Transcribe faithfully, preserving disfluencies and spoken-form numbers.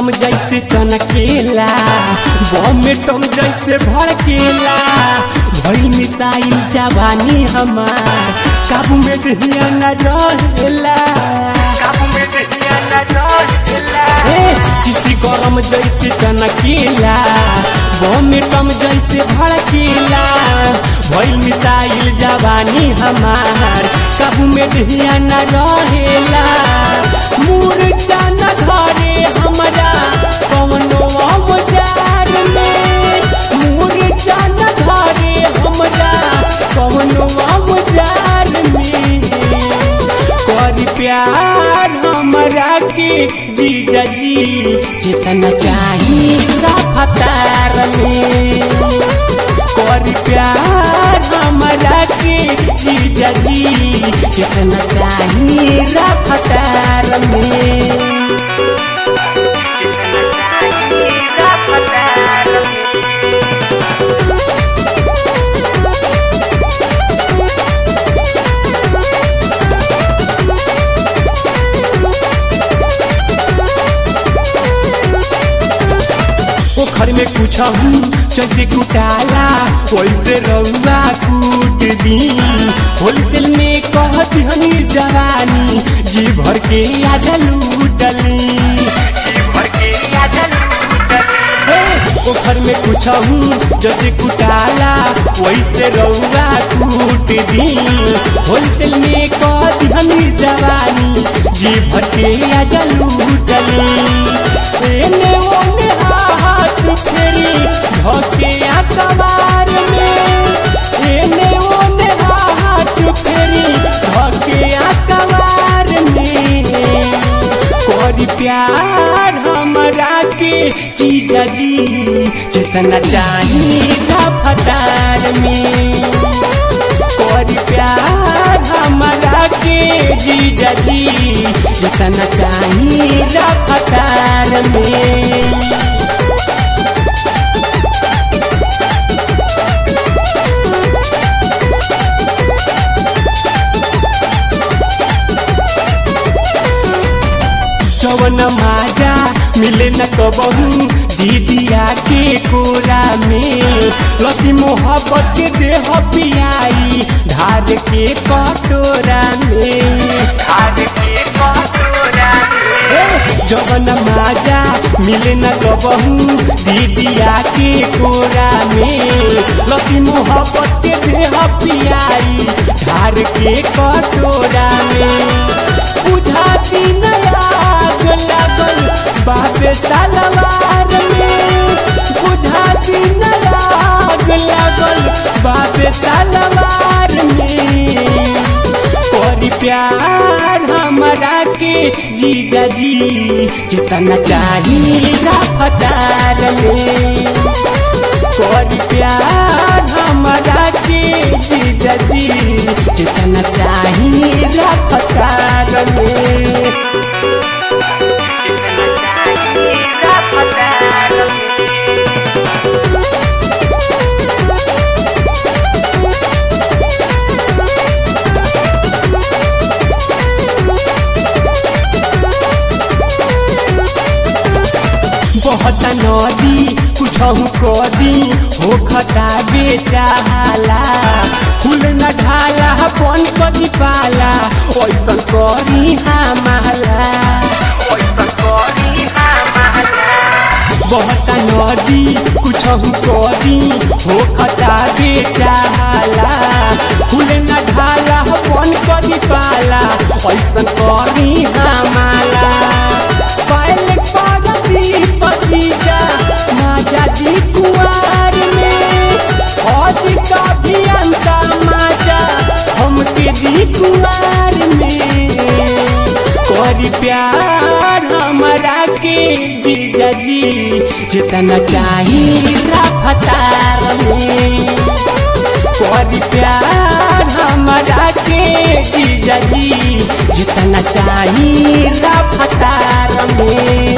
गरम जैसे चनकेला, बम में टम जैसे भड़केला। भइल मिसाइल जवानी हमार, काबू में दहिया न रहेला, काबू में दहिया न रहेला। शीशी गरम जैसे चनकेला, बम में टम जैसे भड़केला। भइल मिसाइल जवानी हमार, काबू में दहिया न रहेला। मूर्छा न धरे हमरा कवनो औजार में, मूर्छा न धरे हमरा कवनो औजार में। कर प्यार हमरा के जीजा जी, जितना चाही रफ्तार में। कर प्यार हमरा के जीजा जी, जितना चाही रफ्तार में। पोखर में कुछ हूँ जैसे कुटाला, वैसे रउआ कूट दी। होलसेल में कहती हनी जवानी, जी भर के आजा लूटली, जी भर के आजा लूटली। पोखर में कुछ हूँ जैसे कुटाला, वैसे रउआ कूट दी। होलसेल में कहती हनी जवानी, जी भर के आजा लूटली। एने ओने हाथ फेरी धोके अखबार में, एने ओने हाथ फेरी धोके अखबार में। कर प्यार हमरा के जीजा जी, जितना चाही रफ्तार में। कर प्यार हमरा के जीजा जी, जितना चाही रफ्तार में। जवन माजा मिले न कबहू दीदिया के कोरा में। लसी मोहब्बत के देह पियाई, धार के कटोरा में, धार के कटोरा में। जवन माजा मिले न कबहू दीदिया के कोरा में। लसी मोहब्बत के देह पियाई, धार के कटोरा में। बुझाती नया लागल बाबे तलवार में, बुझाती न आग लागल बाबे तलवार में। कर प्यार हमरा के जीजा जी, जितना चाही रफ्तार में। कर प्यार हमरा के जीजा जी, जितना चाही रफ्तार में। बहुत नदी कुछ कदी हो खता बेचाला। फूल न ढाला बन कदी पाला, ऐसन करी हमाला, ऐसन करी हमाला। बहुत नदी कुछ कदी हो खता बेचाला। फूल न ढाला बन कदी पाला, ऐसन करी हमाला। पहले पागती पतीजा माजा जी कुआर में, अधिक अभियंता माजा हमके दी कुआर में। कर प्यार हमरा के जीजा जी, जितना चाही रफ्तार में। कर प्यार हमरा के जीजा जी, जितना चाही रफ्तार में।